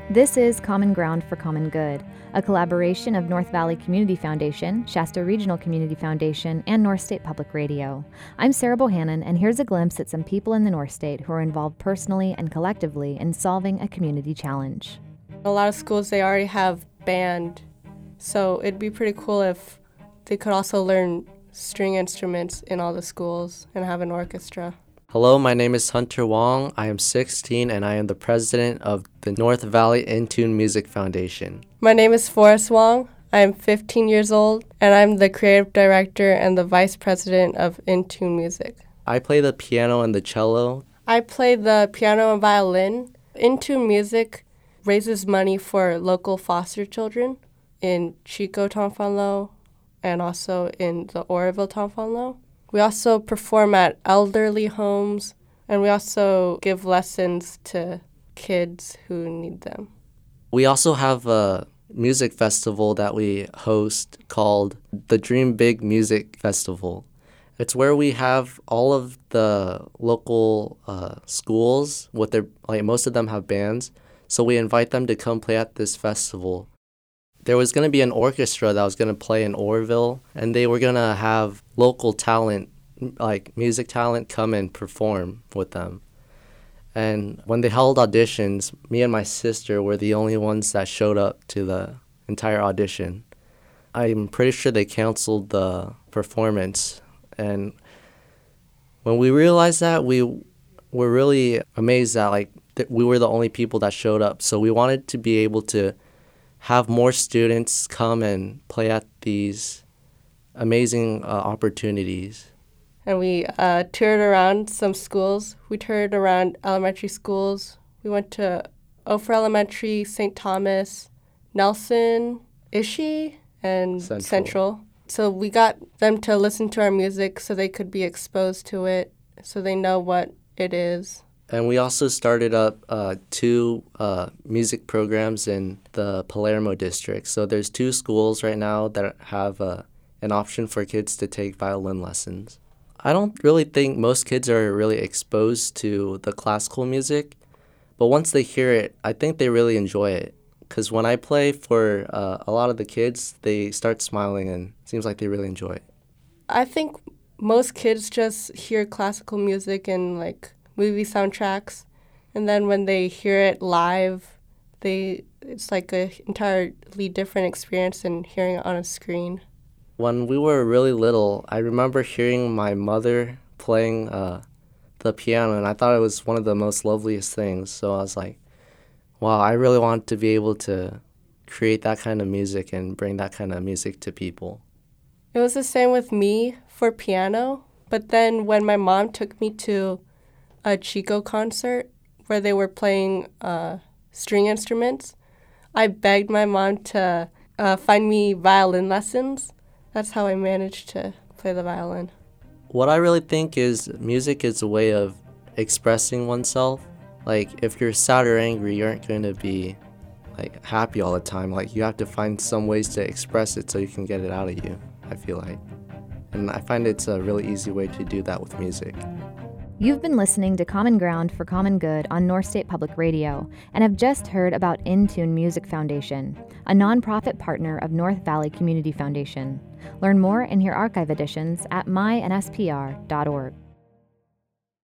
This is Common Ground for Common Good, a collaboration of North Valley Community Foundation, Shasta Regional Community Foundation, and North State Public Radio. I'm Sarah Bohannon, and here's a glimpse at some people in the North State who are involved personally and collectively in solving a community challenge. A lot of schools, they already have band, so it'd be pretty cool if they could also learn string instruments in all the schools and have an orchestra. Hello, my name is Hunter Wong. I am 16 and I am the president of the North Valley Intune Music Foundation. My name is Forrest Wong. I am 15 years old and I'm the creative director and the vice president of Intune Music. I play the piano and the cello. I play the piano and violin. Intune Music raises money for local foster children in Chico, Tonfallo, and also in the Oroville, Tonfallo. We also perform at elderly homes, and we also give lessons to kids who need them. We also have a music festival that we host called the Dream Big Music Festival. It's where we have all of the local schools with their, most of them have bands, so we invite them to come play at this festival. There was going to be an orchestra that was going to play in Oroville, and they were going to have local talent, like music talent, come and perform with them. And when they held auditions, me and my sister were the only ones that showed up to the entire audition. I'm pretty sure they canceled the performance. And when we realized that, we were really amazed that that we were the only people that showed up. So we wanted to be able to have more students come and play at these amazing opportunities. And we toured around some schools. We toured around elementary schools. We went to Ophir Elementary, St. Thomas, Nelson, Ishii, and Central. So we got them to listen to our music so they could be exposed to it, so they know what it is. And we also started up two music programs in the Palermo district. So there's two schools right now that have an option for kids to take violin lessons. I don't really think most kids are really exposed to the classical music, but once they hear it, I think they really enjoy it. Because when I play for a lot of the kids, they start smiling and it seems like they really enjoy it. I think most kids just hear classical music in movie soundtracks, and then when they hear it live, it's like an entirely different experience than hearing it on a screen. When we were really little, I remember hearing my mother playing the piano, and I thought it was one of the most loveliest things. So I was like, wow, I really want to be able to create that kind of music and bring that kind of music to people. It was the same with me for piano, but then when my mom took me to a Chico concert where they were playing string instruments, I begged my mom to find me violin lessons. That's how I managed to play the violin. What I really think is music is a way of expressing oneself. If you're sad or angry, you aren't going to be happy all the time. You have to find some ways to express it so you can get it out of you, I feel like. And I find it's a really easy way to do that with music. You've been listening to Common Ground for Common Good on North State Public Radio and have just heard about Intune Music Foundation, a nonprofit partner of North Valley Community Foundation. Learn more and hear archive editions at mynspr.org.